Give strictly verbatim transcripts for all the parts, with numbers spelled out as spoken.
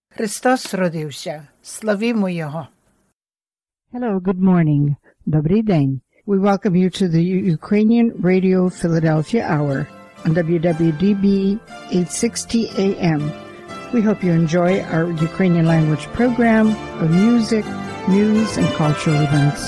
Христос родився. Славімо Його. Hello, good morning. Добрий день. We welcome you to the Ukrainian Radio Philadelphia Hour on W W D B eight sixty A M. We hope you enjoy our Ukrainian language program of music, news, and cultural events.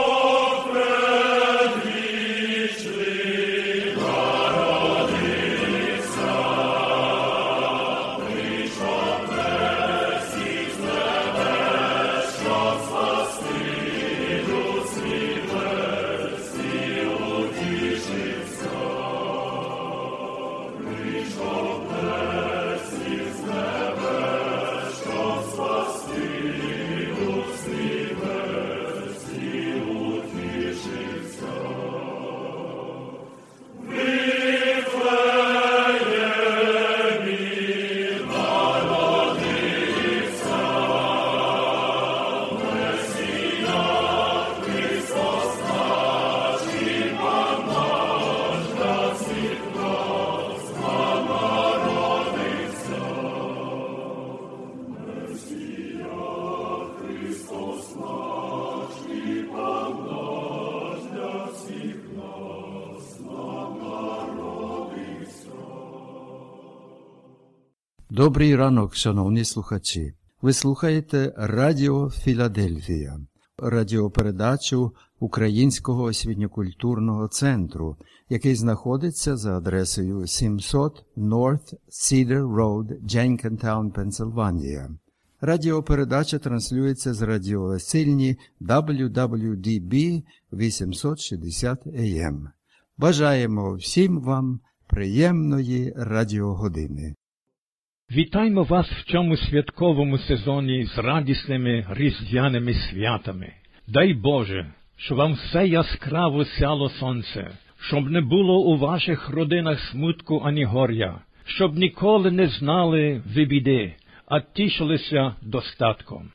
Добрий ранок, шановні слухачі. Ви слухаєте Радіо Філадельфія, радіопередачу Українського освітньо-культурного центру, який знаходиться за адресою сімсот North Cedar Road, Jenkintown, Пенсильванія. Радіопередача транслюється з радіосильні дабл ю дабл ю ді бі вісімсот шістдесят ей ем. Бажаємо всім вам приємної радіогодини. Вітаємо вас в цьому святковому сезоні з радісними різдвяними святами. Дай Боже, щоб вам все яскраво сяло сонце, щоб не було у ваших родинах смутку ані горя, щоб ніколи не знали ви біди, а тішилися достатком.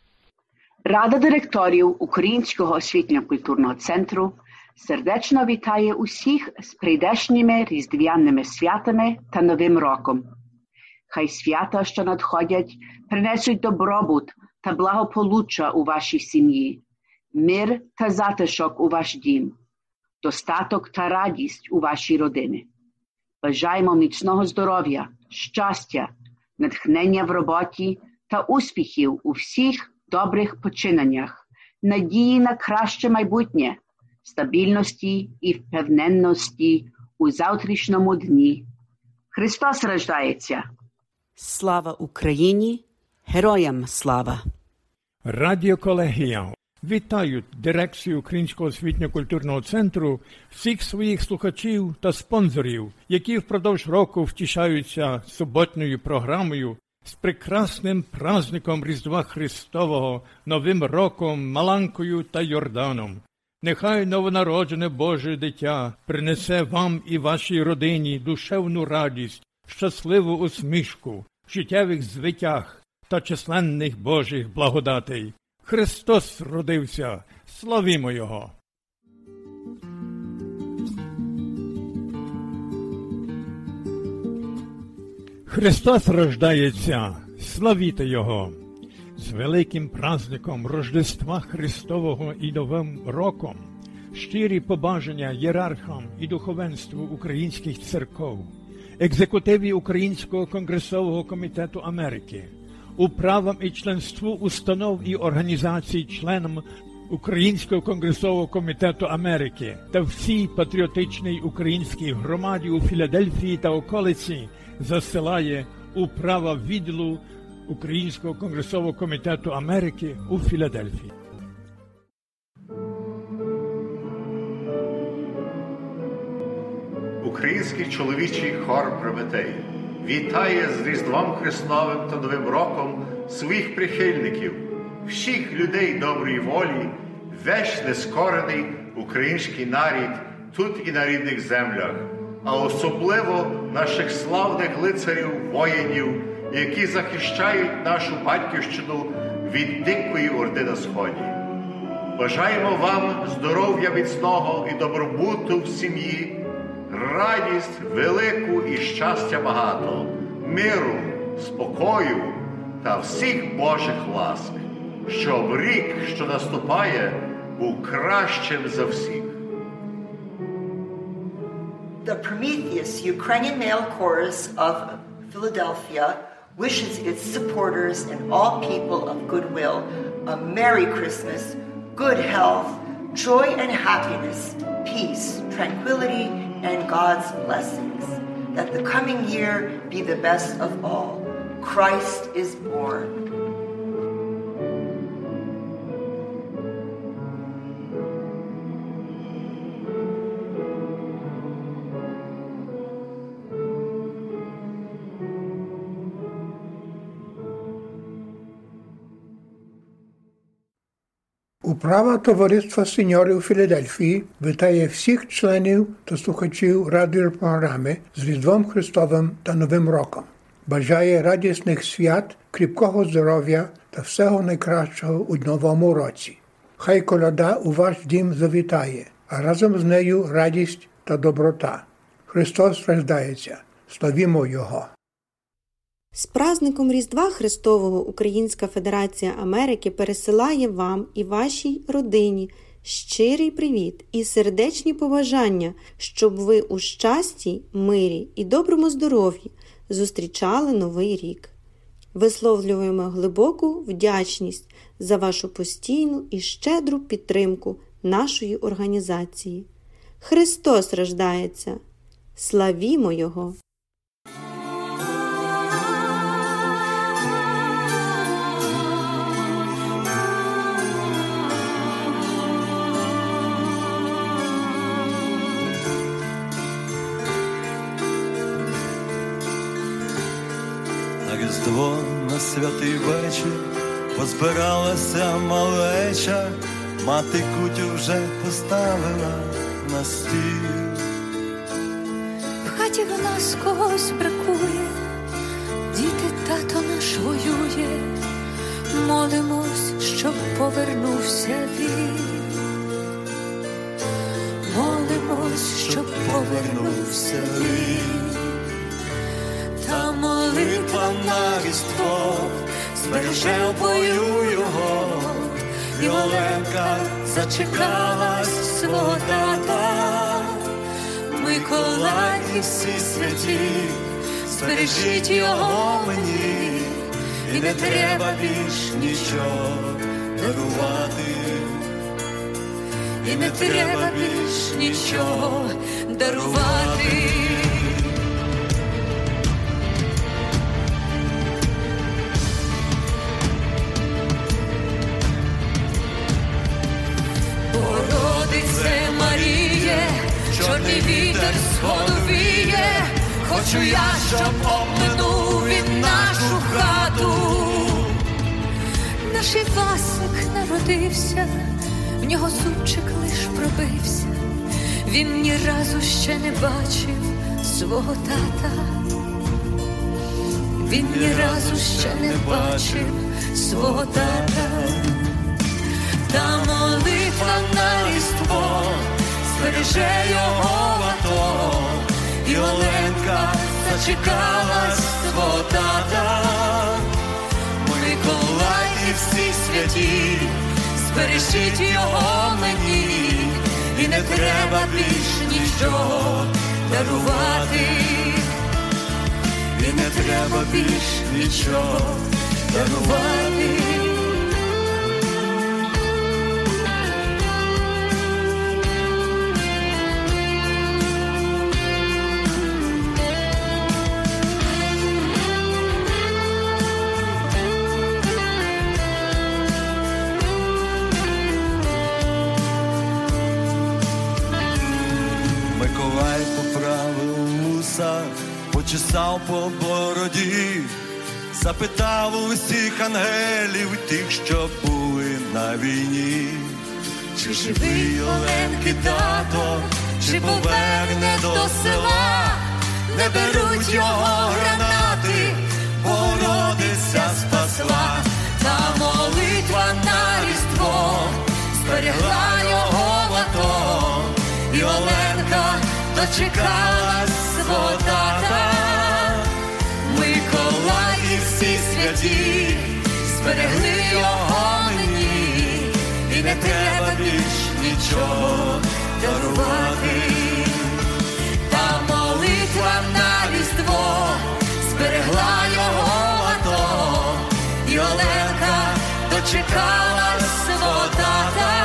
Рада директорів Українського освітньо-культурного центру сердечно вітає усіх з прийдешніми різдвяними святами та Новим роком. Хай свята, що надходять, принесуть добробут та благополуччя у вашій сім'ї, мир та затишок у ваш дім, достаток та радість у вашій родині. Бажаємо міцного здоров'я, щастя, натхнення в роботі та успіхів у всіх добрих починаннях, надії на краще майбутнє, стабільності і впевненості у завтрашньому дні. Христос рождається! Слава Україні! Героям слава! Радіоколегія вітають дирекцію Українського освітньо-культурного центру, всіх своїх слухачів та спонсорів, які впродовж року втішаються суботньою програмою з прекрасним праздником Різдва Христового, Новим роком, Маланкою та Йорданом. Нехай новонароджене Боже дитя принесе вам і вашій родині душевну радість, щасливу усмішку, життєвих звитяг та численних Божих благодатей. Христос родився! Славімо Його! Христос рождається! Славіте Його! З великим праздником Рождества Христового і Новим роком щирі побажання єрархам і духовенству українських церков, екзекутиві Українського конгресового комітету Америки, управам і членству установ і організацій, членам Українського конгресового комітету Америки та всій патріотичній українській громаді у Філадельфії та околиці засилає управа відділу Українського конгресового комітету Америки у Філадельфії. Український чоловічий хор Прометей вітає з Різдвом Христовим та Новим роком своїх прихильників, всіх людей доброї волі, весь нескорений український нарід тут і на рідних землях, а особливо наших славних лицарів, воїнів, які захищають нашу батьківщину від дикої орди на сході. Бажаємо вам здоров'я міцного і добробуту в сім'ї, радість велику і щастя багато, миру, спокою, та всіх Божих ласк, щоб рік, що наступає, був кращим за всіх. The Prometheus Ukrainian Male Chorus of Philadelphia wishes its supporters and all people of goodwill a Merry Christmas, good health, joy and happiness, peace, tranquility, and God's blessings. That the coming year be the best of all. Christ is born. Управа Товариства сеньорів Філадельфії вітає всіх членів та слухачів радіопрограми з Різдвом Христовим та Новим роком. Бажає радісних свят, кріпкого здоров'я та всього найкращого у новому році. Хай коляда у ваш дім завітає, а разом з нею радість та доброта. Христос рождається. Славімо Його! З праздником Різдва Христового Українська Федерація Америки пересилає вам і вашій родині щирий привіт і сердечні побажання, щоб ви у щасті, мирі і доброму здоров'ї зустрічали Новий рік. Висловлюємо глибоку вдячність за вашу постійну і щедру підтримку нашої організації. Христос рождається! Славімо Його! Різдво на святий вечір позбиралася малеча, мати кутю вже поставила на стіл. В хаті в нас когось бракує, діти, тато наш воює, молимось, щоб повернувся він. Молимось, щоб повернувся він. Та молитва на Різдво збереже в бою його, і Оленка зачекалась свого тата. Миколай і всі святі, збережіть його мені, і не треба більш нічого дарувати, і не треба більш нічого дарувати. Богородице Маріє, чорний вітер сходу віє, хочу я, щоб обминув він нашу хату. Наш Івасик народився, в нього зубчик лиш пробився, він ні разу ще не бачив свого тата. Він ні разу ще не бачив свого тата. Та молитва на Різдво збереже його в АТО, і Оленка зачекалась свого тата. Миколай і всі святі, збережіть його мені, і не треба більш нічого дарувати, і не треба більш нічого дарувати. Миколай поправив вуса, почесав по бороді, запитав у всіх ангелів, тих, що були на війні. Чи живий Оленки тато, чи поверне до села, не беруть його гранати, Богородиця спасла. Та молитва на Різдво зберегла його в АТО, і Оленка дочекалась свого тата. Миколай і всі святі святі зберегли його мені, і не треба більш нічого дарувати. Та молитва на Різдво зберегла його ато, і Оленка дочекалась свого тата.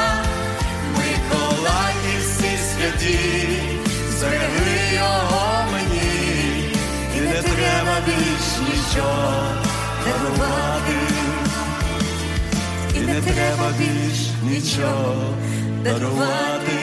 Миколай і всі святі зберегли його мені, і не треба більш нічого дарувати. І не треба більш нічого дарувати.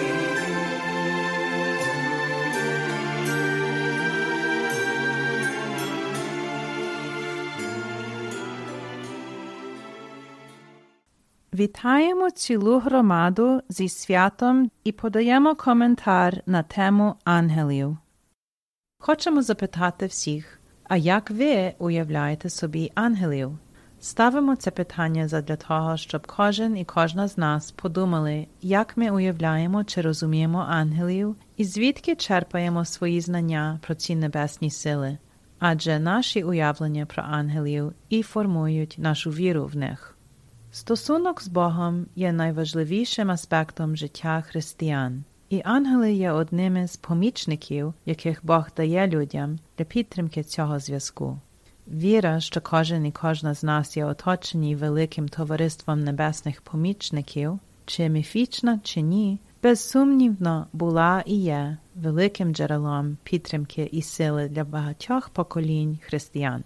Вітаємо цілу громаду зі святом і подаємо коментар на тему ангелів. Хочемо запитати всіх, а як ви уявляєте собі ангелів? Ставимо це питання задля того, щоб кожен і кожна з нас подумали, як ми уявляємо чи розуміємо ангелів і звідки черпаємо свої знання про ці небесні сили. Адже наші уявлення про ангелів і формують нашу віру в них. Стосунок з Богом є найважливішим аспектом життя християн, і ангели є одним із помічників, яких Бог дає людям для підтримки цього зв'язку. Віра, що кожен і кожна з нас є оточені великим товариством небесних помічників, чи міфічна, чи ні, безсумнівно була і є великим джерелом підтримки і сили для багатьох поколінь християн.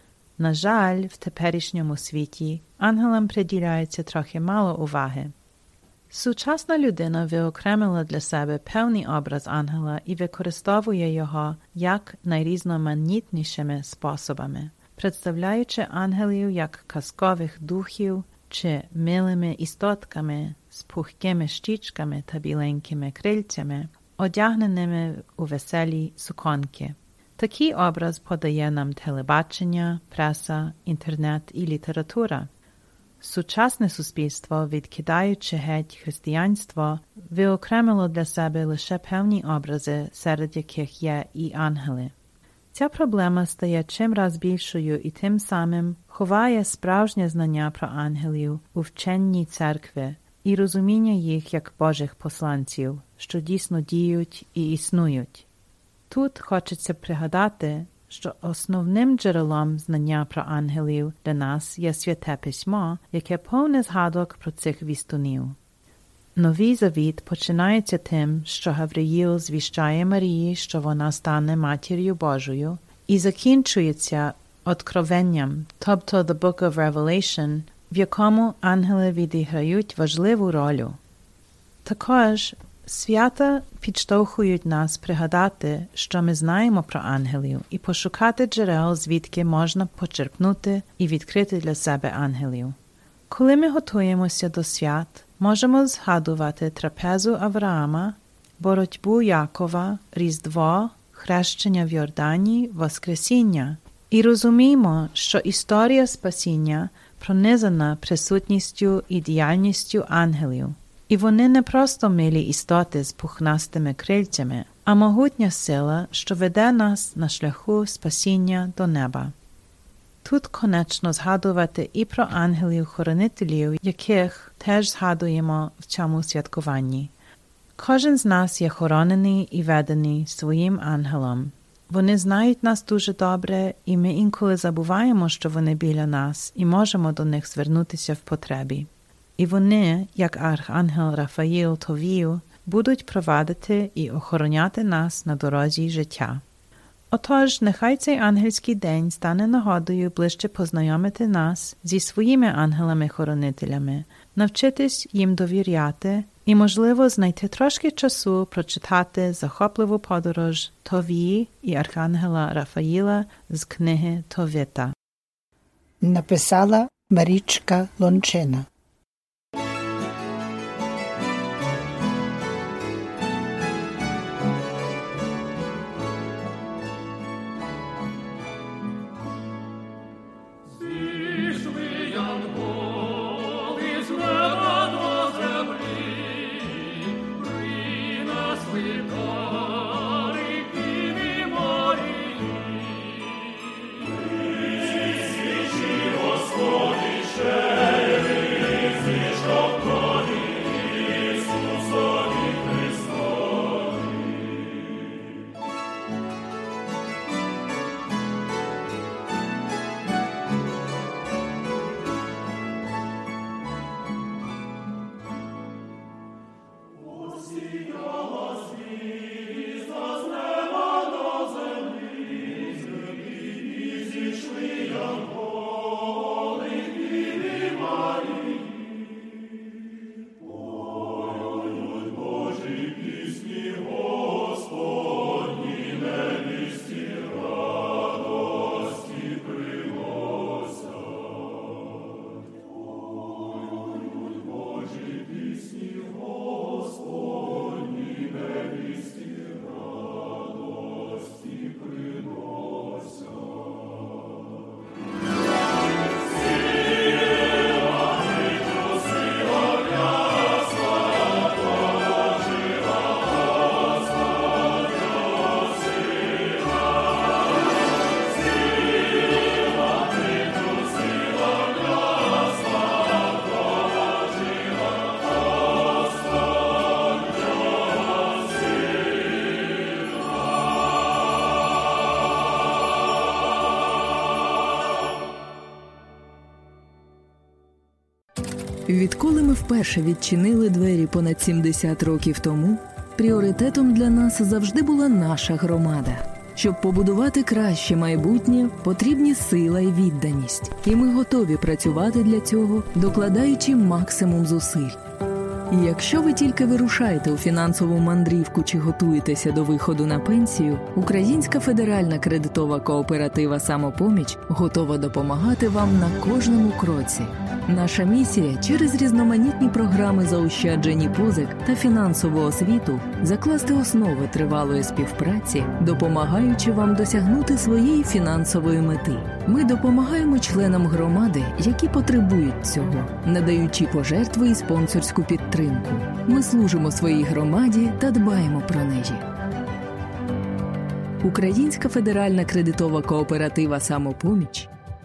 На жаль, в теперішньому світі ангелам приділяється трохи мало уваги. Сучасна людина виокремила для себе певний образ ангела і використовує його як найрізноманітнішими способами, представляючи ангелів як казкових духів чи милими істотками з пухкими щічками та біленькими крильцями, одягненими у веселі суконки. Такий образ подає нам телебачення, преса, інтернет і література. Сучасне суспільство, відкидаючи геть християнство, виокремило для себе лише певні образи, серед яких є і ангели. Ця проблема стає чимраз більшою і тим самим ховає справжнє знання про ангелів у вченні церкви і розуміння їх як Божих посланців, що дійсно діють і існують. Тут хочеться пригадати, що основним джерелом знання про ангелів для нас є Святе Письмо, яке повне згадок про цих вістунів. Новий Завіт починається тим, що Гавриїл звіщає Марії, що вона стане Матір'ю Божою, і закінчується Откровенням, тобто The Book of Revelation, в якому ангели відіграють важливу роль. Також свята підштовхують нас пригадати, що ми знаємо про ангелів, і пошукати джерел, звідки можна почерпнути і відкрити для себе ангелів. Коли ми готуємося до свят, можемо згадувати трапезу Авраама, боротьбу Якова, Різдво, хрещення в Йордані, Воскресіння. І розуміємо, що історія спасіння пронизана присутністю і діяльністю ангелів. І вони не просто милі істоти з пухнастими крильцями, а могутня сила, що веде нас на шляху спасіння до неба. Тут конечно згадувати і про ангелів-хоронителів, яких теж згадуємо в цьому святкуванні. Кожен з нас є хоронений і ведений своїм ангелом. Вони знають нас дуже добре, і ми інколи забуваємо, що вони біля нас, і можемо до них звернутися в потребі. І вони, як архангел Рафаїл Товів, будуть провадити і охороняти нас на дорозі життя. Отож, нехай цей ангельський день стане нагодою ближче познайомити нас зі своїми ангелами-хоронителями, навчитись їм довіряти і, можливо, знайти трошки часу прочитати захопливу подорож Товії і архангела Рафаїла з книги Товита. Написала Марічка Лончина. Святий Відколи ми вперше відчинили двері понад сімдесят років тому, пріоритетом для нас завжди була наша громада. Щоб побудувати краще майбутнє, потрібні сила і відданість. І ми готові працювати для цього, докладаючи максимум зусиль. І якщо ви тільки вирушаєте у фінансову мандрівку чи готуєтеся до виходу на пенсію, Українська федеральна кредитова кооператива «Самопоміч» готова допомагати вам на кожному кроці. Наша місія – через різноманітні програми заощаджень і позик та фінансову освіту закласти основи тривалої співпраці, допомагаючи вам досягнути своєї фінансової мети. Ми допомагаємо членам громади, які потребують цього, надаючи пожертви і спонсорську підтримку. Ми служимо своїй громаді та дбаємо про неї. Українська федеральна кредитова кооператива «Самопоміч».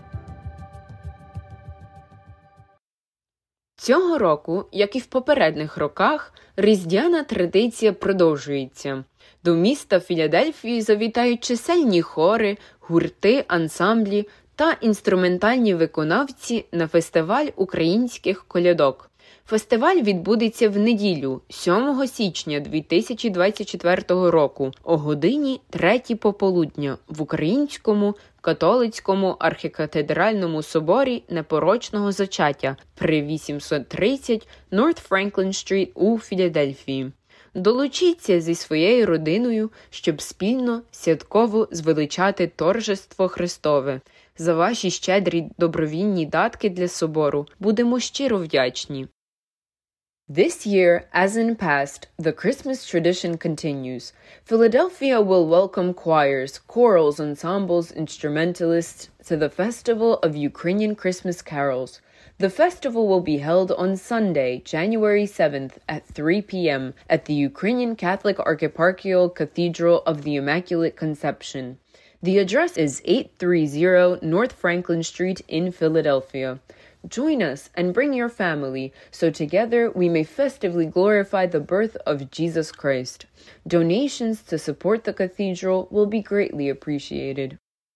Цього року, як і в попередніх роках, різдвяна традиція продовжується. До міста Філадельфії завітають чисельні хори, гурти, ансамблі та інструментальні виконавці на фестиваль українських колядок. Фестиваль відбудеться в неділю, сьомого січня дві тисячі двадцять четвертого року, о годині третій пополудня в Українському католицькому архікатедральному соборі Непорочного Зачаття при вісімсот тридцять North Franklin Street у Філадельфії. Долучіться зі своєю родиною, щоб спільно святково звеличати торжество Христове. За ваші щедрі добровільні датки для собору будемо щиро вдячні. This year, as in past, the Christmas tradition continues. Philadelphia will welcome choirs, chorals, ensembles, instrumentalists to the Festival of Ukrainian Christmas Carols. The festival will be held on Sunday, January seventh at three p.m. at the Ukrainian Catholic Archieparchal Cathedral of the Immaculate Conception. The address is eight thirty North Franklin Street in Philadelphia. Join us and bring your family, so together we may festively glorify the birth of Jesus Christ. Donations to support the cathedral will be greatly appreciated.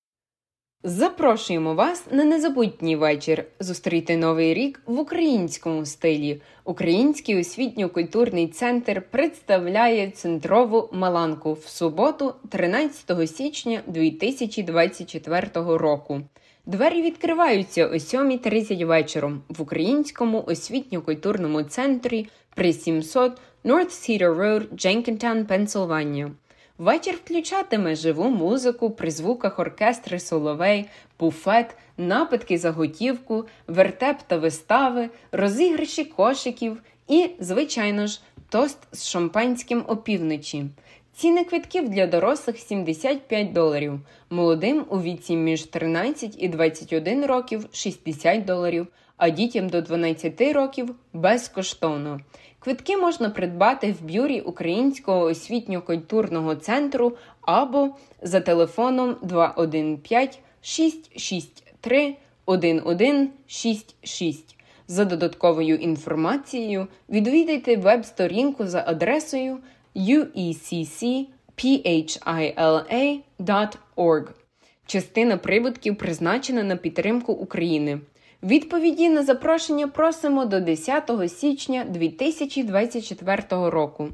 Запрошуємо вас на незабутній вечір зустріти Новий рік в українському стилі. Український освітньо-культурний центр представляє центрову Маланку в суботу, тринадцятого січня дві тисячі двадцять четвертого року. Двері відкриваються о сьомій тридцять вечором в Українському освітньо-культурному центрі при сімсот North Cedar Road, Jenkintown, Пенсильванія. Вечір включатиме живу музику при звуках оркестри «Соловей», буфет, напитки за готівку, вертеп та вистави, розіграші кошиків і, звичайно ж, тост з шампанським опівночі. Ціни квитків для дорослих сімдесят п'ять доларів, молодим у віці між тринадцять і двадцять один років – шістдесят доларів, а дітям до дванадцяти років – безкоштовно. Квитки можна придбати в бюрі Українського освітньо-культурного центру або за телефоном два один п'ять шість шість три один один шість шість. За додатковою інформацією відвідайте веб-сторінку за адресою ю і сі сі піейчайла крапка орг. Частина прибутків призначена на підтримку України. Відповіді на запрошення просимо до десятого січня дві тисячі двадцять четвертого року.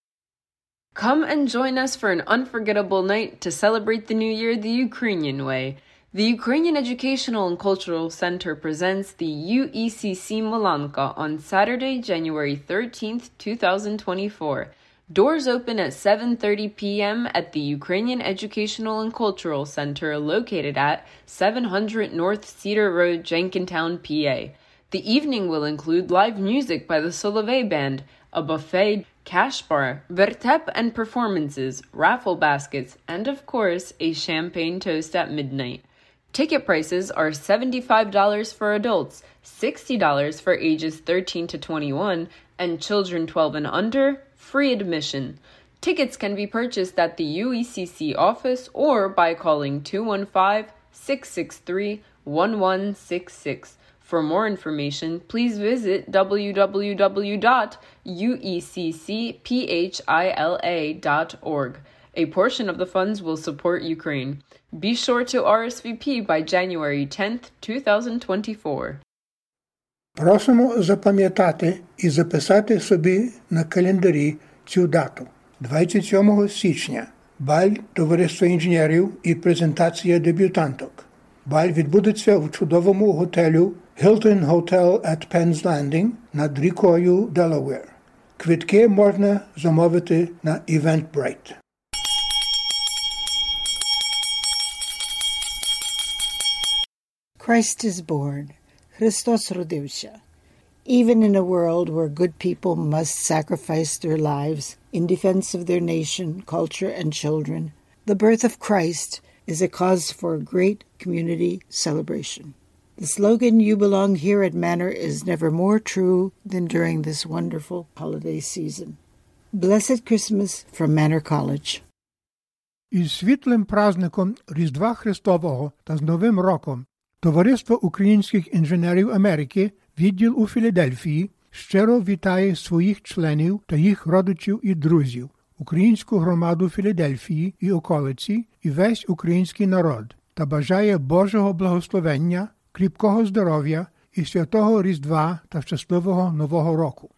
Come and join us for an unforgettable night to celebrate the new year the Ukrainian way. The Ukrainian Educational and Cultural Center presents the ю і сі сі Malanka on Saturday, January thirteenth, twenty twenty-four. Doors open at seven thirty p.m. at the Ukrainian Educational and Cultural Center located at seven hundred North Cedar Road, Jenkintown, P A. The evening will include live music by the Solovey Band, a buffet, cash bar, vertep and performances, raffle baskets, and of course, a champagne toast at midnight. Ticket prices are seventy-five dollars for adults, sixty dollars for ages thirteen to twenty-one, and children twelve and under, free admission. Tickets can be purchased at the ю і сі сі office or by calling two one five, six six three, one one six six. For more information, please visit w w w dot u e c c phila dot org. A portion of the funds will support Ukraine. Be sure to R S V P by January tenth, twenty twenty-four. Просимо запам'ятати і записати собі на календарі цю дату. двадцять сьомого січня – баль Товариства інженерів і презентація дебютанток. Баль відбудеться в чудовому готелю Hilton Hotel at Penn's Landing над рікою Делавер. Квитки можна замовити на Eventbrite. Christ is born. Христос родився. Even in a world where good people must sacrifice their lives in defense of their nation, culture, and children, the birth of Christ is a cause for great community celebration. The slogan, "You belong here at Manor," is never more true than during this wonderful holiday season. Blessed Christmas from Manor College. Із світлим праздником Різдва Христового та з Новим роком Товариство українських інженерів Америки, відділ у Філадельфії, щиро вітає своїх членів та їх родичів і друзів, українську громаду Філадельфії і околиці і весь український народ та бажає Божого благословення, кріпкого здоров'я і святого Різдва та щасливого Нового року.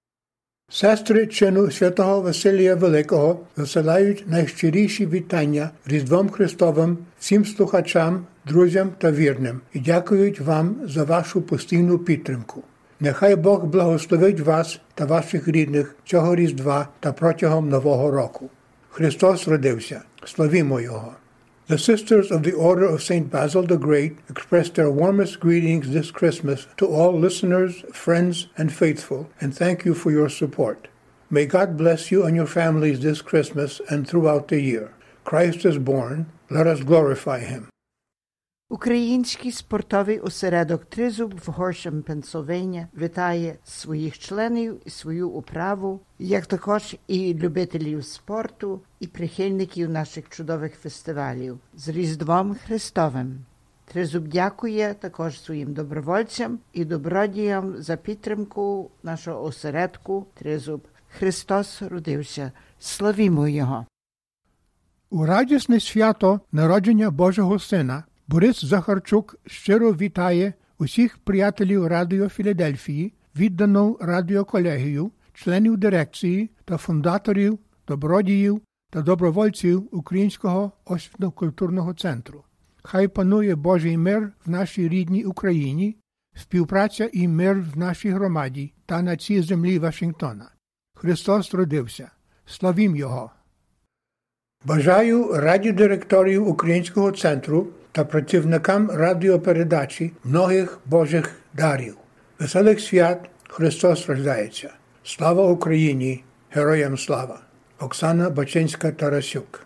Сестри чину святого Василія Великого висилають найщиріші вітання Різдвом Христовим всім слухачам, друзям та вірним і дякують вам за вашу постійну підтримку. Нехай Бог благословить вас та ваших рідних цього Різдва та протягом Нового року. Христос родився. Славімо Його! The Sisters of the Order of Saint Basil the Great express their warmest greetings this Christmas to all listeners, friends, and faithful, and thank you for your support. May God bless you and your families this Christmas and throughout the year. Christ is born. Let us glorify Him. Український спортовий осередок «Тризуб» в Горшем, Пенсильванія вітає своїх членів і свою управу, як також і любителів спорту, і прихильників наших чудових фестивалів з Різдвом Христовим. «Тризуб» дякує також своїм добровольцям і добродіям за підтримку нашого осередку «Тризуб». Христос родився. Славімо Його! У радісне свято народження Божого Сина Борис Захарчук щиро вітає усіх приятелів Радіо Філадельфії, віддану радіоколегію, членів дирекції та фундаторів, добродіїв та добровольців Українського освітньо-культурного центру. Хай панує Божий мир в нашій рідній Україні, співпраця і мир в нашій громаді та на цій землі Вашингтона. Христос родився. Славім Його! Бажаю радіодиректорів Українського центру та працівникам радіопередачі многих Божих дарів. Веселих свят! Христос рождається! Слава Україні! Героям слава! Оксана Бачинська-Тарасюк.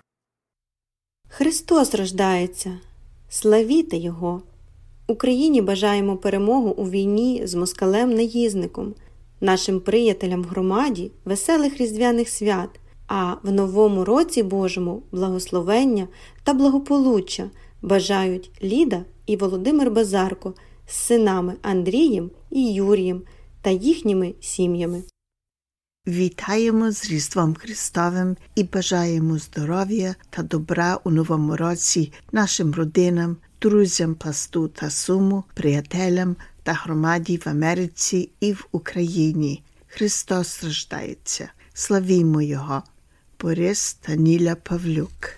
Христос рождається! Славіте Його! Україні бажаємо перемогу у війні з москалем-наїзником, нашим приятелям в громаді веселих різдвяних свят, а в новому році Божому благословення та благополуччя бажають Ліда і Володимир Базарко з синами Андрієм і Юрієм та їхніми сім'ями. Вітаємо з Різдвом Христовим і бажаємо здоров'я та добра у новому році нашим родинам, друзям Пласту та Суму, приятелям та громаді в Америці і в Україні. Христос рождається. Славімо Його. Борис та Ніля Павлюк.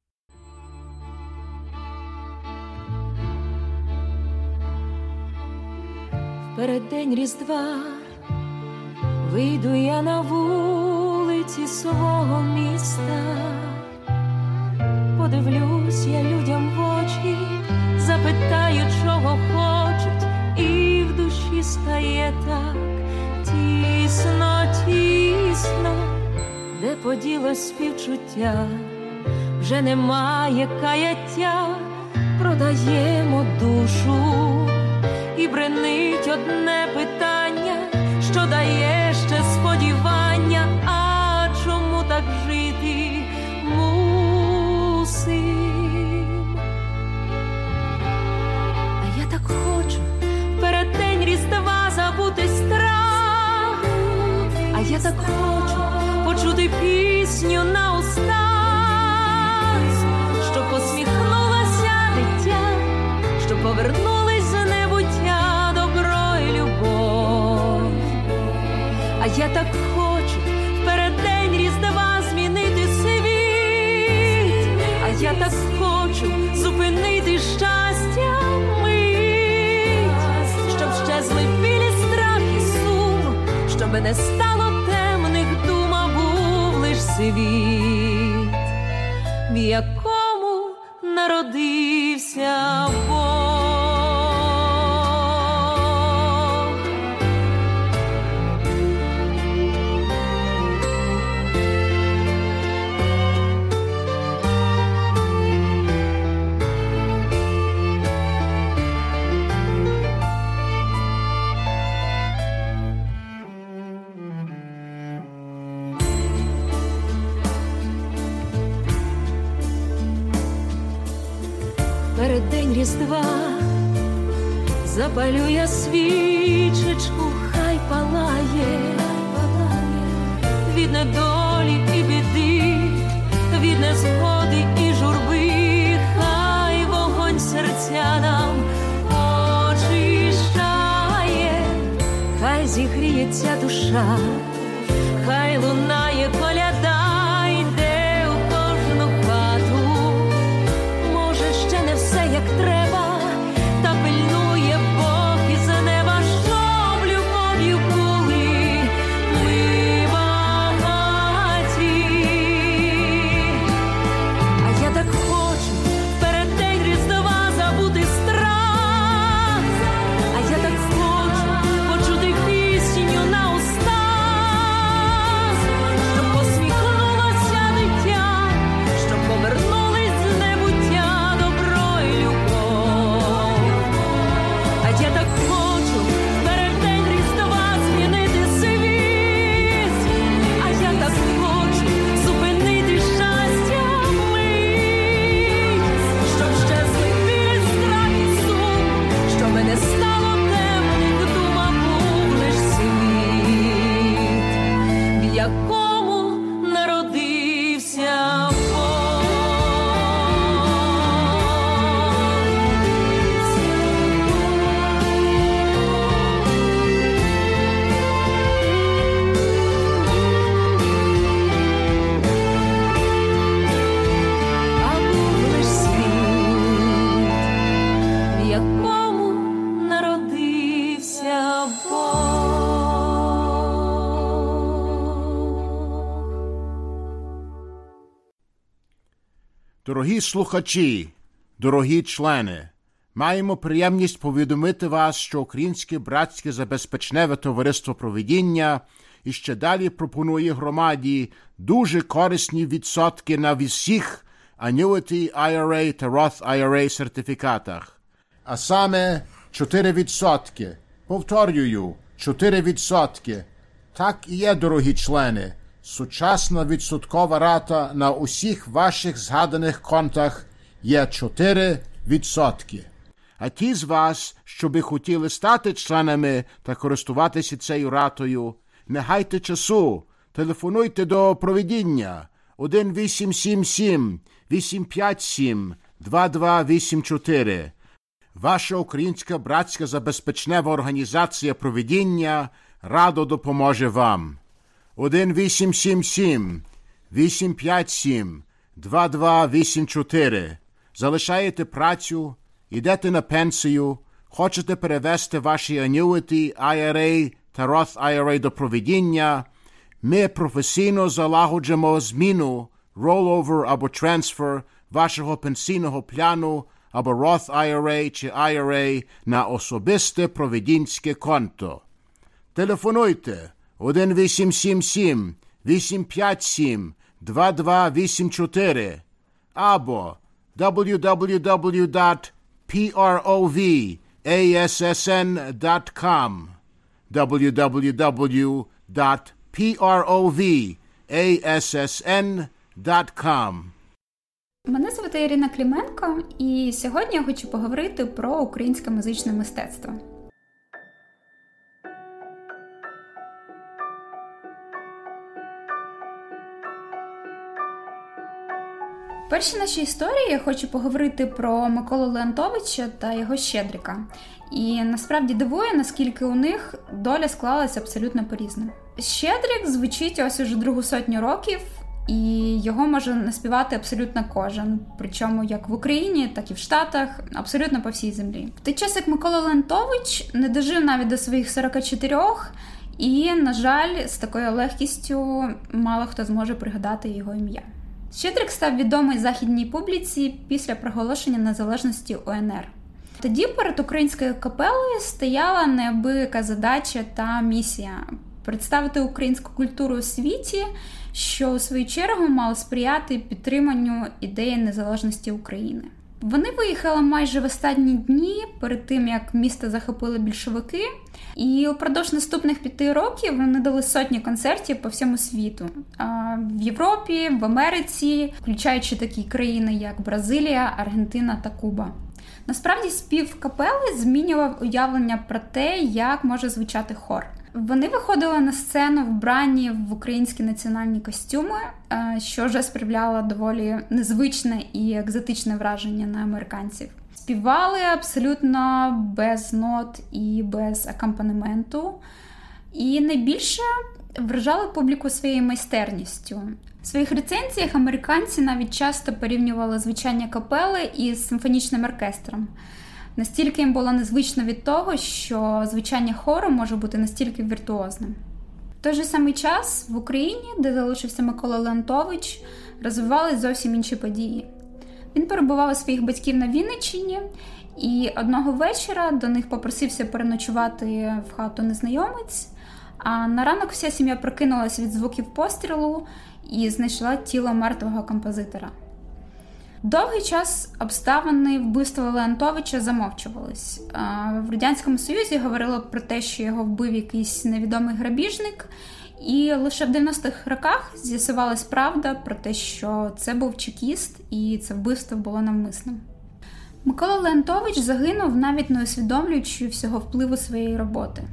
Переддень Різдва вийду я на вулиці свого міста, подивлюсь я людям в очі, запитаю, чого хочуть, і в душі стає так тісно, тісно, де поділось співчуття, вже немає каяття, продаємо душу. І бренить одне питання, що дає ще сподівання, а чому так жити мусим? А я так хочу перед день Різдва забути страх, а я так хочу почути пісню на устах, щоб посміхнулося дитя, щоб повернулись з небуття добро і любов. щоби не стало темних дум, а був лиш світ, в якому народився Бог. Переддень Різдва запалю я свічечку, хай палає, від недолі і біди, від незгоди і журби, хай вогонь серця нам очищає, хай зігріється душа, хай лунає коляда. Як треба, та пильнує Бог із неба, щоб любов'ю були ми багаті. А я так хочу в переддень Різдва забути страх, а я так хочу почути пісню на устах, щоб посміхнулося дитя, щоб повернулись з небуття. Я так хочу в переддень Різдва змінити світ, а я так хочу зупинити щастя мить, щоб щезли біль, страх і сум, щоб не стало темних дум, а був лиш світ, в якому народився Бог. Дорогі слухачі, дорогі члени, маємо приємність повідомити вас, що Українське братське забезпечневе товариство провидіння і ще далі пропонує громаді дуже корисні відсотки на всіх Annuity ай ар ей та Roth ай ар ей сертифікатах. А саме чотири відсотки. Повторюю, чотири відсотки. Так і є, дорогі члени. Сучасна відсоткова рата на усіх ваших згаданих контах є чотири відсотки. А ті з вас, що би хотіли стати членами та користуватися цією ратою, не гайте часу, телефонуйте до провидіння один вісім сім сім вісім п'ять сім два два вісім чотири. Ваша Українська братська забезпечнева організація провидіння радо допоможе вам. один вісім сім сім вісім п'ять сім два два вісім чотири. Залишаєте працю, йдете на пенсію, хочете перевести ваші Annuity ай ар ей та Roth ай ар ей до провидіння, ми професійно залагоджимо зміну, rollover або transfer вашого пенсійного плану або Roth ай ар ей чи ай ар ей на особисте провидінське конто. Телефонуйте один вісім сім сім вісім п'ять сім два два вісім чотири або дабл ю дабл ю дабл ю крапка провассн крапка ком дабл ю дабл ю дабл ю крапка провассн крапка ком. Мене звати Ірина Клименко, і сьогодні я хочу поговорити про українське музичне мистецтво. В першій нашій історії я хочу поговорити про Миколу Леонтовича та його Щедрика. І насправді дивує, наскільки у них доля склалася абсолютно по-різному. Щедрик звучить ось уже другу сотню років, і його може наспівати абсолютно кожен. Причому як в Україні, так і в Штатах, абсолютно по всій землі. В той час, як Микола Леонтович не дожив навіть до своїх сорока чотирьох, І, на жаль, з такою легкістю мало хто зможе пригадати його ім'я. Щедрик став відомий західній публіці після проголошення незалежності У Ен Ер. Тоді перед українською капелою стояла неабияка задача та місія – представити українську культуру у світі, що у свою чергу мало сприяти підтриманню ідеї незалежності України. Вони виїхали майже в останні дні, перед тим, як місто захопили більшовики, і упродовж наступних п'яти років вони дали сотні концертів по всьому світу. В Європі, в Америці, включаючи такі країни, як Бразилія, Аргентина та Куба. Насправді, спів капели змінював уявлення про те, як може звучати хор. Вони виходили на сцену вбрані в українські національні костюми, що вже справляло доволі незвичне і екзотичне враження на американців. Співали абсолютно без нот і без акомпанементу. І найбільше вражали публіку своєю майстерністю. В своїх рецензіях американці навіть часто порівнювали звучання капели із симфонічним оркестром. Настільки їм було незвично від того, що звучання хору може бути настільки віртуозним. В той же самий час в Україні, де залишився Микола Леонтович, розвивались зовсім інші події. Він перебував у своїх батьків на Вінниччині, і одного вечора до них попросився переночувати в хату незнайомець, а на ранок вся сім'я прокинулася від звуків пострілу і знайшла тіло мертвого композитора. Довгий час обставини вбивства Леонтовича замовчувались. В Радянському Союзі говорили про те, що його вбив якийсь невідомий грабіжник, і лише в дев'яностих роках з'ясувалась правда про те, що це був чекіст і це вбивство було навмисним. Микола Леонтович загинув, навіть не усвідомлюючи всього впливу своєї роботи.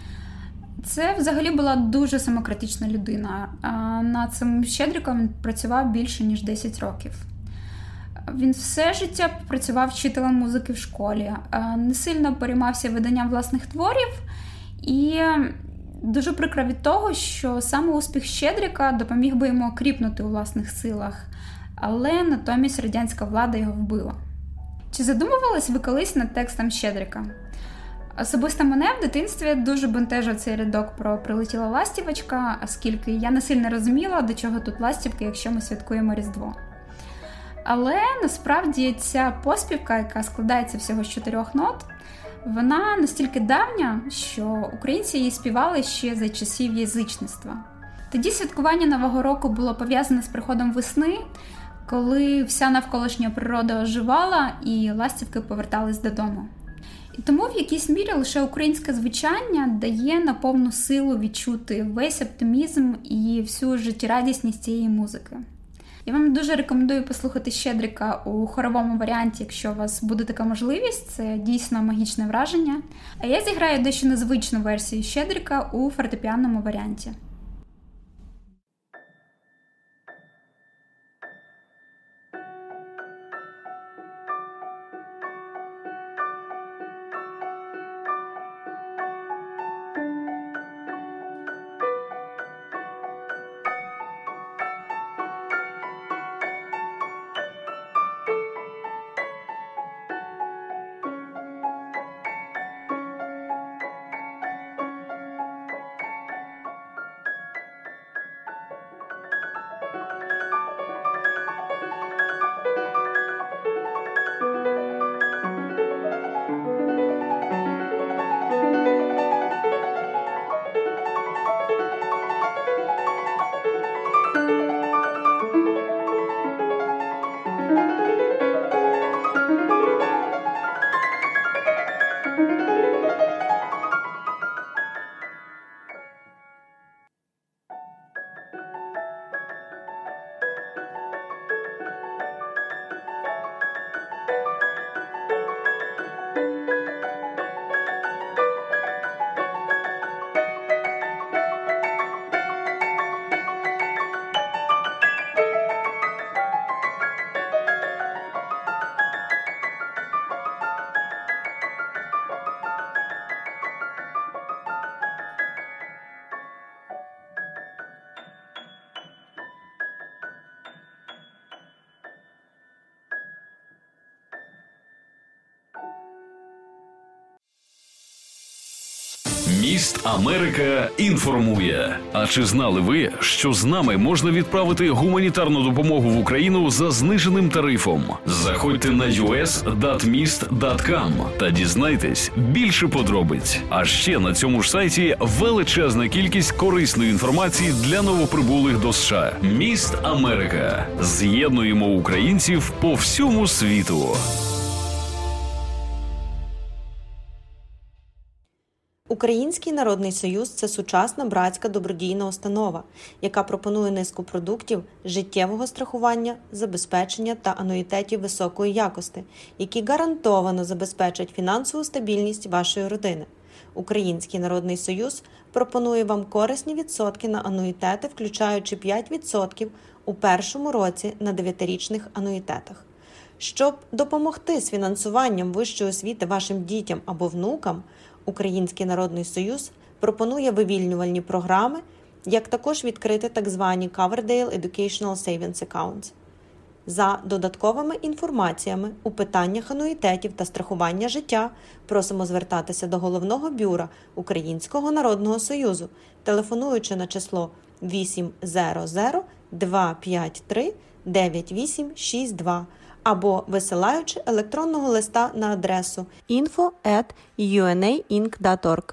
Це взагалі була дуже самокритична людина. Над цим Щедриком він працював більше, ніж десять років. Він все життя працював вчителем музики в школі, не сильно переймався виданням власних творів, і дуже прикро від того, що саме успіх Щедрика допоміг би йому окріпнути у власних силах, але натомість радянська влада його вбила. Чи задумувались ви колись над текстом Щедрика? Особисто мене в дитинстві дуже бентежив цей рядок про «Прилетіла ластівочка», оскільки я не сильно розуміла, до чого тут ластівки, якщо ми святкуємо Різдво. Але насправді ця поспівка, яка складається всього з чотирьох нот, вона настільки давня, що українці її співали ще за часів язичництва. Тоді святкування Нового року було пов'язане з приходом весни, коли вся навколишня природа оживала і ластівки повертались додому. І тому в якійсь мірі лише українське звучання дає на повну силу відчути весь оптимізм і всю життєрадісність цієї музики. Я вам дуже рекомендую послухати Щедрика у хоровому варіанті, якщо у вас буде така можливість, це дійсно магічне враження. А я зіграю дещо незвичну версію Щедрика у фортепіанному варіанті. Міст Америка інформує. А чи знали ви, що з нами можна відправити гуманітарну допомогу в Україну за зниженим тарифом? Заходьте на ю ес крапка міст крапка ком та дізнайтесь більше подробиць. А ще на цьому ж сайті величезна кількість корисної інформації для новоприбулих до США. Міст Америка. З'єднуємо українців по всьому світу. Український народний союз – це сучасна братська добродійна установа, яка пропонує низку продуктів життєвого страхування, забезпечення та ануїтетів високої якості, які гарантовано забезпечать фінансову стабільність вашої родини. Український народний союз пропонує вам корисні відсотки на ануїтети, включаючи п'ять відсотків у першому році на дев'ятирічних ануїтетах. Щоб допомогти з фінансуванням вищої освіти вашим дітям або внукам, Український народний союз пропонує вивільнювальні програми, як також відкрити так звані Coverdale Educational Savings Accounts. За додатковими інформаціями у питаннях ануїтетів та страхування життя просимо звертатися до Головного бюро Українського народного союзу, телефонуючи на число вісім hundred два п'ять три дев'ять вісім шість два або висилаючи електронного листа на адресу info at u n a inc dot org.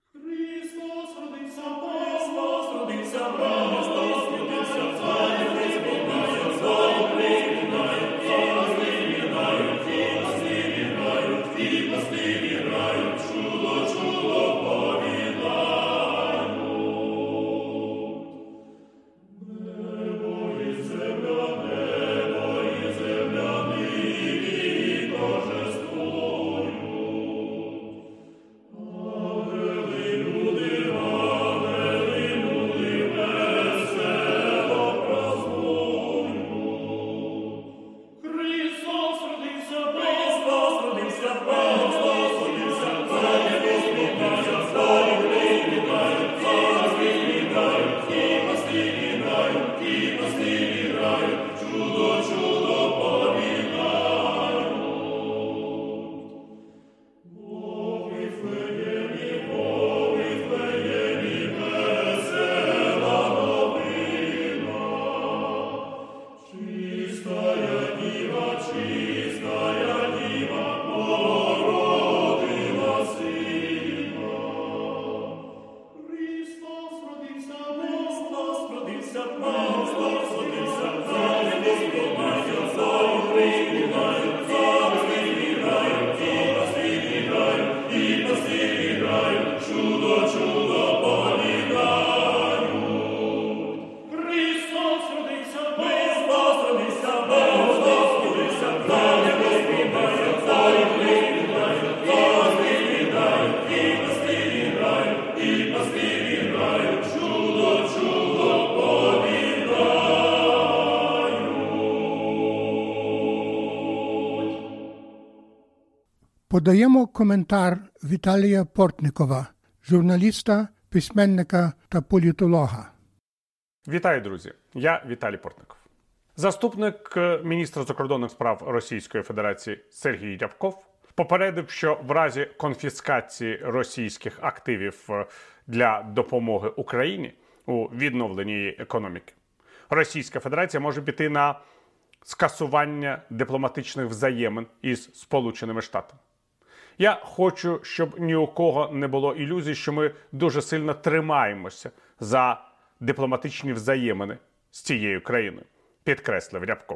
Подаємо коментар Віталія Портникова, журналіста, письменника та політолога. Вітаю, друзі! Я Віталій Портников. Заступник міністра закордонних справ Російської Федерації Сергій Рябков попередив, що в разі конфіскації російських активів для допомоги Україні у відновленні її економіки, Російська Федерація може піти на скасування дипломатичних взаємин із Сполученими Штатами. Я хочу, щоб ні у кого не було ілюзій, що ми дуже сильно тримаємося за дипломатичні взаємини з цією країною, підкреслив Рябков.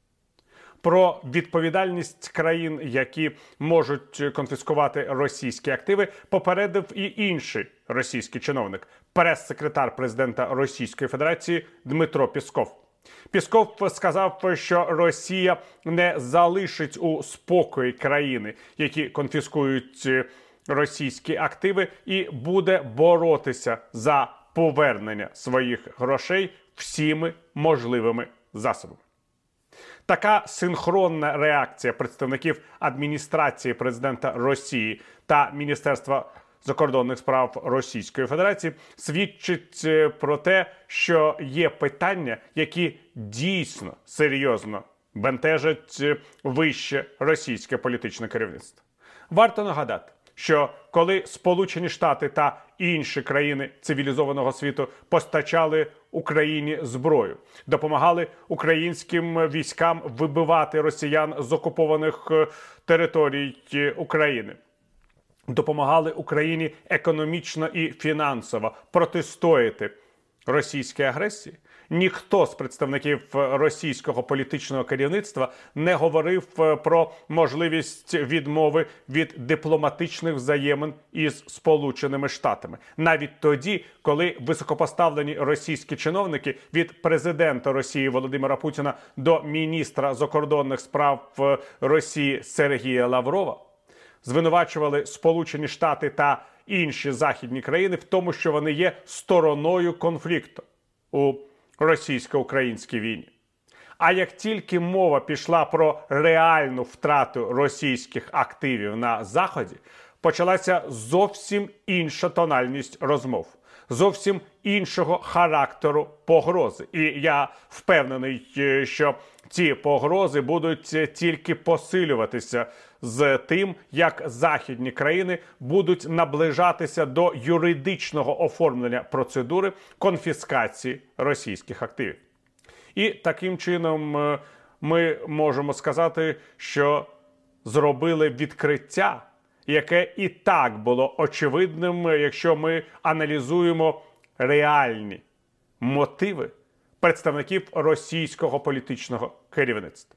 Про відповідальність країн, які можуть конфіскувати російські активи, попередив і інший російський чиновник, прес-секретар президента Російської Федерації Дмитро Пєсков. Пєсков сказав, що Росія не залишить у спокої країни, які конфіскують російські активи, і буде боротися за повернення своїх грошей всіми можливими засобами. Така синхронна реакція представників адміністрації президента Росії та Міністерства закордонних справ Російської Федерації свідчить про те, що є питання, які дійсно серйозно бентежать вище російське політичне керівництво. Варто нагадати, що коли Сполучені Штати та інші країни цивілізованого світу постачали Україні зброю, допомагали українським військам вибивати росіян з окупованих територій України, допомагали Україні економічно і фінансово протистояти російській агресії, ніхто з представників російського політичного керівництва не говорив про можливість відмови від дипломатичних взаємин із Сполученими Штатами. Навіть тоді, коли високопоставлені російські чиновники від президента Росії Володимира Путіна до міністра закордонних справ Росії Сергія Лаврова звинувачували Сполучені Штати та інші західні країни в тому, що вони є стороною конфлікту у російсько-українській війні. А як тільки мова пішла про реальну втрату російських активів на Заході, почалася зовсім інша тональність розмов, зовсім іншого характеру погрози. І я впевнений, що ці погрози будуть тільки посилюватися з тим, як західні країни будуть наближатися до юридичного оформлення процедури конфіскації російських активів. І таким чином ми можемо сказати, що зробили відкриття, яке і так було очевидним, якщо ми аналізуємо реальні мотиви представників російського політичного керівництва.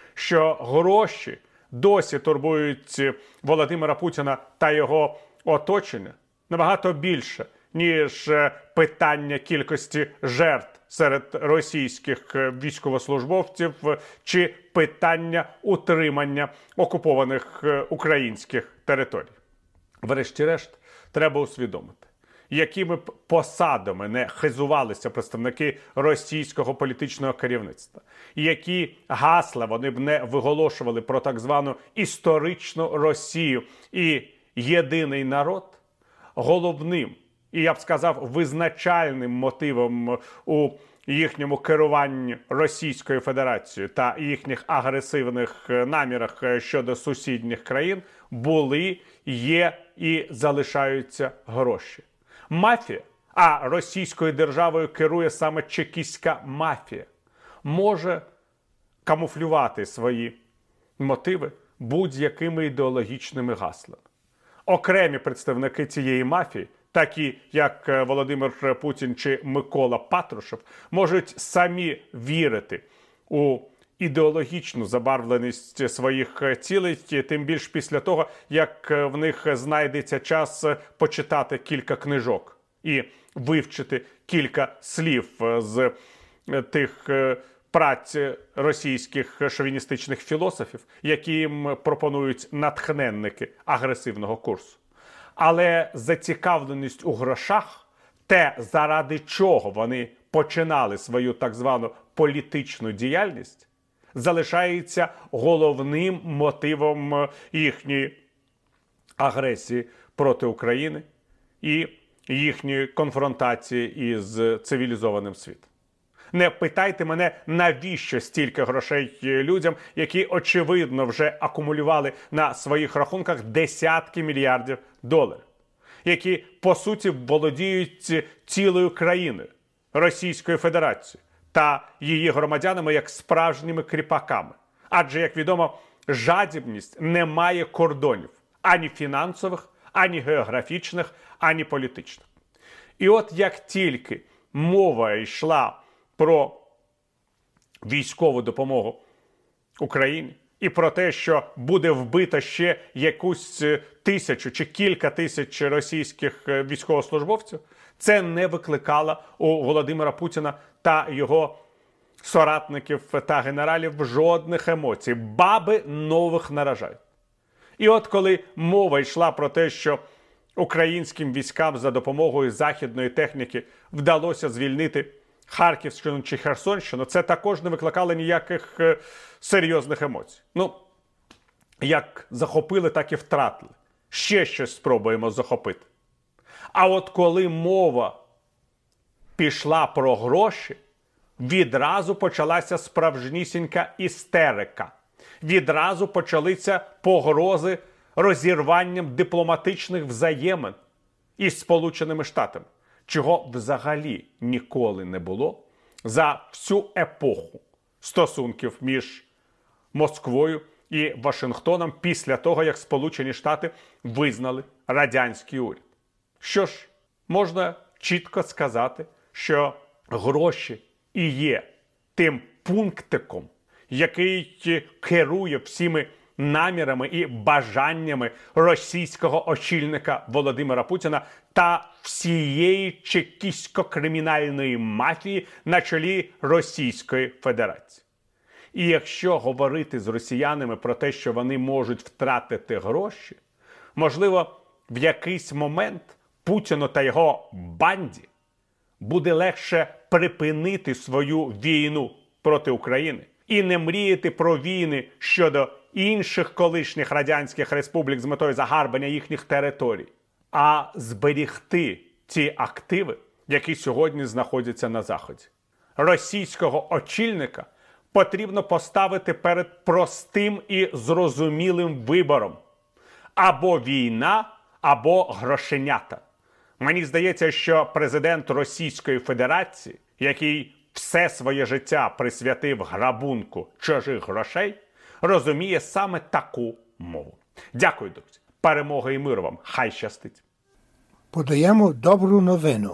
Що гроші досі турбують Володимира Путіна та його оточення набагато більше, ніж питання кількості жертв серед російських військовослужбовців чи питання утримання окупованих українських територій. Врешті-решт, треба усвідомити, якими б посадами не хизувалися представники російського політичного керівництва, які гасла вони б не виголошували про так звану історичну Росію і єдиний народ, головним і, я б сказав, визначальним мотивом у їхньому керуванні Російською Федерацією та їхніх агресивних намірах щодо сусідніх країн були, є і залишаються гроші. Мафія, а російською державою керує саме чекістська мафія, може камуфлювати свої мотиви будь-якими ідеологічними гаслами. Окремі представники цієї мафії, такі як Володимир Путін чи Микола Патрушев, можуть самі вірити у ідеологічну забарвленість своїх цілей, тим більш після того, як в них знайдеться час почитати кілька книжок і вивчити кілька слів з тих праць російських шовіністичних філософів, які їм пропонують натхненники агресивного курсу. Але зацікавленість у грошах, те, заради чого вони починали свою так звану політичну діяльність, залишається головним мотивом їхньої агресії проти України і їхньої конфронтації із цивілізованим світом. Не питайте мене, навіщо стільки грошей людям, які, очевидно, вже акумулювали на своїх рахунках десятки мільярдів доларів, які, по суті, володіють цілою країною, Російською Федерацією, та її громадянами як справжніми кріпаками. Адже, як відомо, жадібність не має кордонів ані фінансових, ані географічних, ані політичних. І от як тільки мова йшла про військову допомогу Україні і про те, що буде вбито ще якусь тисячу чи кілька тисяч російських військовослужбовців, це не викликало у Володимира Путіна та його соратників та генералів жодних емоцій. Баби нових наражають. І от коли мова йшла про те, що українським військам за допомогою західної техніки вдалося звільнити Харківщину чи Херсонщину, це також не викликало ніяких е, серйозних емоцій. Ну, як захопили, так і втратили. Ще щось спробуємо захопити. А от коли мова пішла про гроші, відразу почалася справжнісінька істерика. Відразу почалися погрози розірванням дипломатичних взаємин із Сполученими Штатами, чого взагалі ніколи не було за всю епоху стосунків між Москвою і Вашингтоном після того, як Сполучені Штати визнали радянський уряд. Що ж, можна чітко сказати, що гроші і є тим пунктиком, який керує всіми намірами і бажаннями російського очільника Володимира Путіна та всієї чекістсько-кримінальної мафії на чолі Російської Федерації. І якщо говорити з росіянами про те, що вони можуть втратити гроші, можливо, в якийсь момент Путіну та його банді буде легше припинити свою війну проти України і не мріяти про війни щодо інших колишніх радянських республік з метою загарбання їхніх територій, а зберігти ті активи, які сьогодні знаходяться на Заході. Російського очільника потрібно поставити перед простим і зрозумілим вибором. Або війна, або грошенята. Мені здається, що президент Російської Федерації, який все своє життя присвятив грабунку чужих грошей, розуміє саме таку мову. Дякую, друзі. Перемоги і миру вам. Хай щастить. Подаємо добру новину.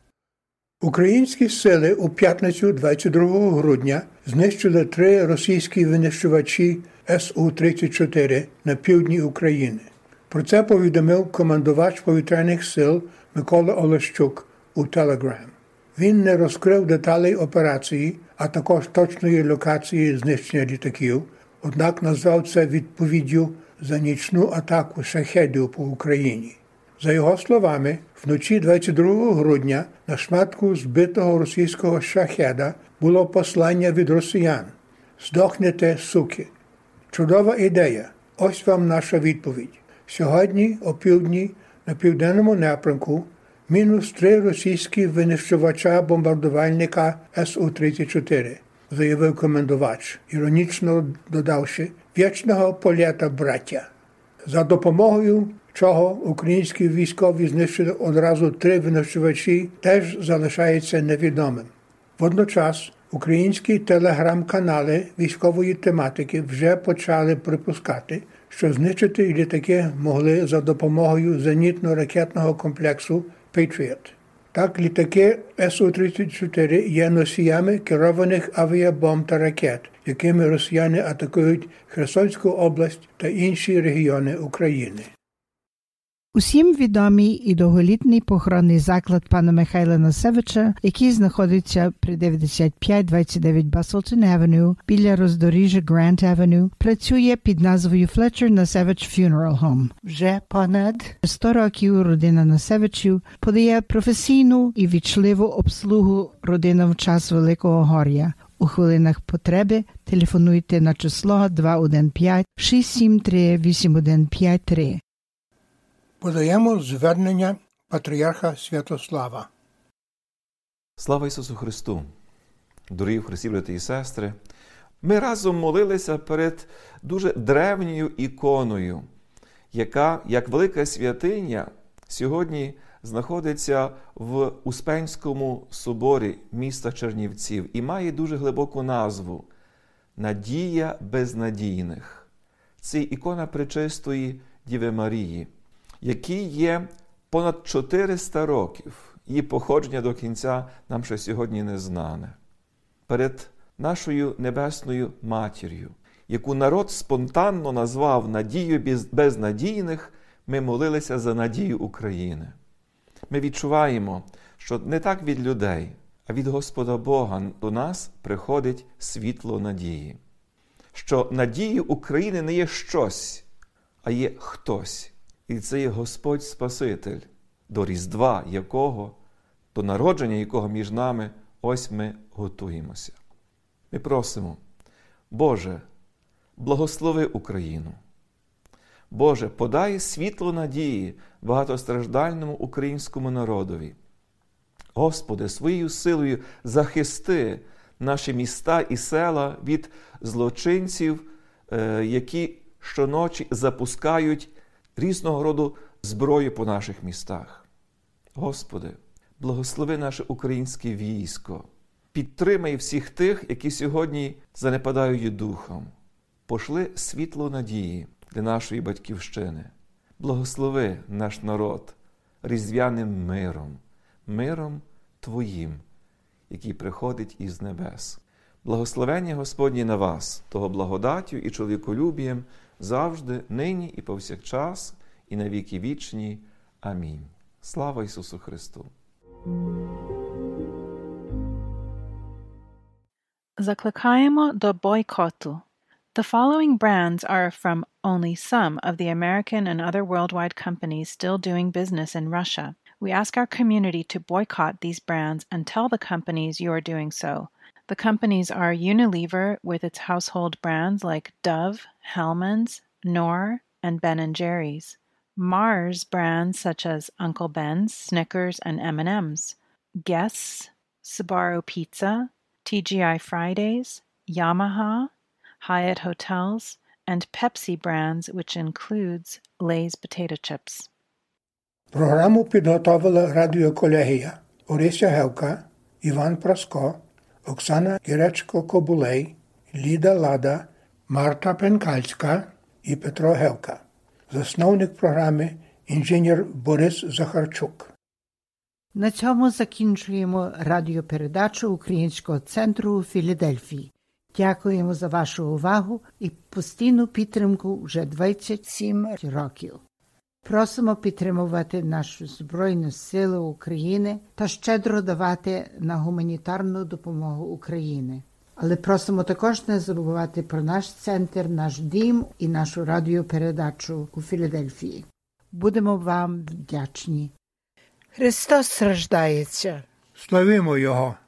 Українські сили у п'ятницю двадцять другого грудня знищили три російські винищувачі С У тридцять чотири на півдні України. Про це повідомив командувач повітряних сил Микола Олещук у Telegram. Він не розкрив деталей операції, а також точної локації знищення літаків, однак назвав це відповіддю за нічну атаку шахедів по Україні. За його словами, вночі двадцять другого грудня на шматку збитого російського шахеда було послання від росіян: «Здохнете, суки». Чудова ідея. Ось вам наша відповідь. Сьогодні, о півдні, на південному напрямку, мінус три російські винищувача-бомбардувальника С У тридцять чотири, заявив командувач, іронічно додавши: «Вічного полета, браття». За допомогою чого українські військові знищили одразу три винищувачі, теж залишається невідомим. Водночас українські телеграм-канали військової тематики вже почали припускати, що знищити літаки могли за допомогою зенітно-ракетного комплексу «Петріот». Так, літаки С У тридцять чотири є носіями керованих авіабомб та ракет, якими росіяни атакують Херсонську область та інші регіони України. Усім відомий і довголітній похоронний заклад пана Михайла Насевича, який знаходиться при дев'яносто п'ять двадцять дев'ять Баслтон Авеню біля роздоріжжя Грант Авеню, працює під назвою Fletcher Насевич Funeral Home. Вже понад сто років родина Насевичів подає професійну і вічливу обслугу родинам в час Великого горя. У хвилинах потреби телефонуйте на число два один п'ять шість сім три вісім один п'ять три. Подаємо звернення патріарха Святослава. Слава Ісусу Христу! Дорогі в Христі, брати і сестри! Ми разом молилися перед дуже древньою іконою, яка, як велика святиня, сьогодні знаходиться в Успенському соборі міста Чернівців і має дуже глибоку назву «Надія безнадійних». Це ікона Пречистої Діви Марії, якій є понад чотириста років. Її походження до кінця нам ще сьогодні не знане. Перед нашою Небесною Матір'ю, яку народ спонтанно назвав «Надією безнадійних», ми молилися за надію України. Ми відчуваємо, що не так від людей, а від Господа Бога до нас приходить світло надії. Що надією України не є щось, а є хтось. І це є Господь Спаситель, до Різдва якого, до народження якого між нами ось ми готуємося. Ми просимо: Боже, благослови Україну. Боже, подай світло надії багатостраждальному українському народові. Господи, своєю силою захисти наші міста і села від злочинців, які щоночі запускають різного роду зброю по наших містах. Господи, благослови наше українське військо, підтримай всіх тих, які сьогодні занепадають духом. Пошли світло надії для нашої батьківщини. Благослови наш народ різдвяним миром, миром Твоїм, який приходить із небес. Благословення Господнє на вас, того благодаттю і чоловіколюбієм завжди, нині і повсякчас, і на віки вічні. Амінь. Слава Ісусу Христу! Закликаємо до бойкоту. The following brands are from only some of the American and other worldwide companies still doing business in Russia. We ask our community to boycott these brands and tell the companies you are doing so. The companies are Unilever with its household brands like Dove, Hellmann's, Knorr, and Ben and Jerry's. Mars brands such as Uncle Ben's, Snickers, and M and M's. Guess, Sbarro Pizza, T G I Fridays, Yamaha, Hyatt Hotels, and Pepsi brands, which includes Lay's potato chips. Програму підготовила радіоколегія Орися Гевка, Іван Праско, Оксана Гіречко-Кобулей, Ліда Лада, Марта Пенкальська і Петро Гевка. Засновник програми інженер Борис Захарчук. На цьому закінчуємо радіопередачу Українського центру у Філадельфії. Дякуємо за вашу увагу і постійну підтримку вже двадцять сім років. Просимо підтримувати нашу Збройну силу України та щедро давати на гуманітарну допомогу Україні. Але просимо також не забувати про наш центр, наш дім і нашу радіопередачу у Філадельфії. Будемо вам вдячні. Христос рождається. Славимо Його!